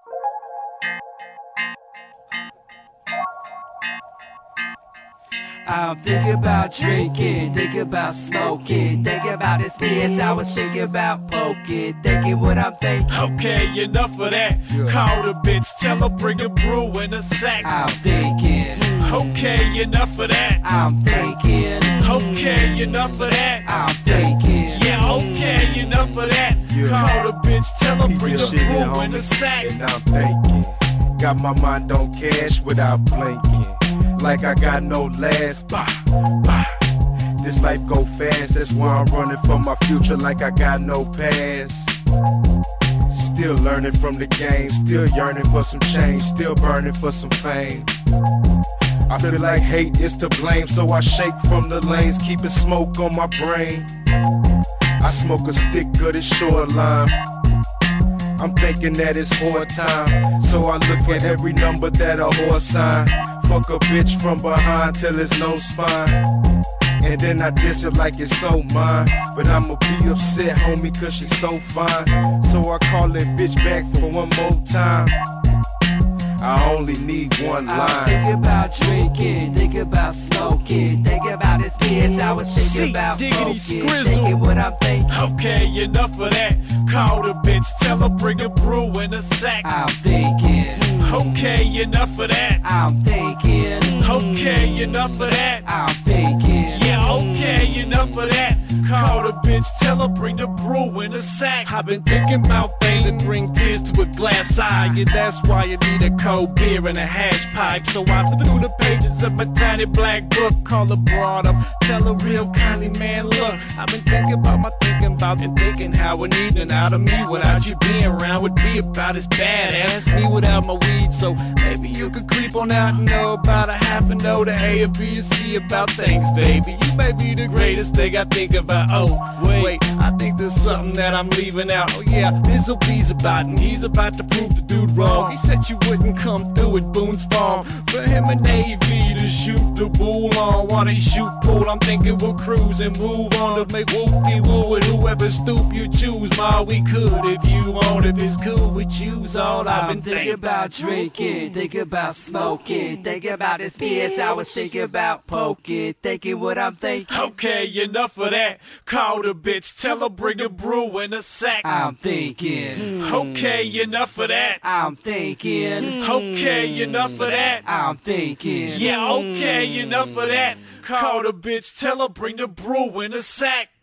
I'm thinking about drinking, thinking about smoking, thinking about this bitch I was thinking about poking, thinking what I'm thinking. Okay, enough of that. Call the bitch, tell her bring a brew in a sack. I'm thinking. Okay, enough of that. I'm thinking. Okay, enough of that. I'm thinking. Yeah, okay, enough of that. Call the bitch, tell her bring a brew in a sack. And I'm thinking, got my mind on cash without blinking. Like I got no last, bah, bah. This life go fast, that's why I'm running for my future like I got no past. Still learning from the game, still yearning for some change, still burning for some fame. I feel like hate is to blame, so I shake from the lanes, keeping smoke on my brain. I smoke a stick good as shoreline. I'm thinking that it's hard time, so I look at every number that a horse sign. Fuck a bitch from behind till there's no spine. And then I diss it like it's so mine. But I'ma be upset, homie, cause she's so fine. So I call that bitch back for one more time. I only need one line. I'm thinking about drinking, thinking about smoking, thinking about this bitch I was thinking about poking, thinking what I'm thinking. Okay, enough of that. Call the bitch, tell her bring a brew in a sack. I'm thinking. Okay, enough of that. I'm thinking. Okay, enough of that. I'm thinking. Yeah, okay, enough of that. Call the bitch, tell her bring the brew in a sack. I've been thinking about things that bring tears to a glass eye. Yeah, that's why you need a cold beer and a hash pipe. So I flip through the pages of my tiny black book. Call her broad up, tell her real kindly, man, look. I've been thinking about my thinking about and thinking how an evening out of me without you being around would be about as bad as me without my weed. So maybe you could creep on out and know about a half and know the A or B or C about things, baby. You may be the greatest thing I think about. Oh, wait, I think there's something that I'm leaving out. Oh yeah, this will be's about, and he's about to prove the dude wrong. He said you wouldn't come through at Boone's Farm for him and Navy to shoot the bull on. While they shoot pool, I'm thinking we'll cruise and move on to make whoop-de-woo with whoever stoop you choose. Ma, we could if you want, if it's cool with you's all I've been thinking about drinking, thinking about smoking, thinking about this bitch I was thinking about poking, thinking what I'm thinking. Okay, enough of that. Call the bitch, tell her bring a brew in a sack. I'm thinking. Okay, enough of that. I'm thinking. Okay, enough of that. I'm thinking. Yeah, okay, enough of that. Call the bitch, tell her bring the brew in a sack.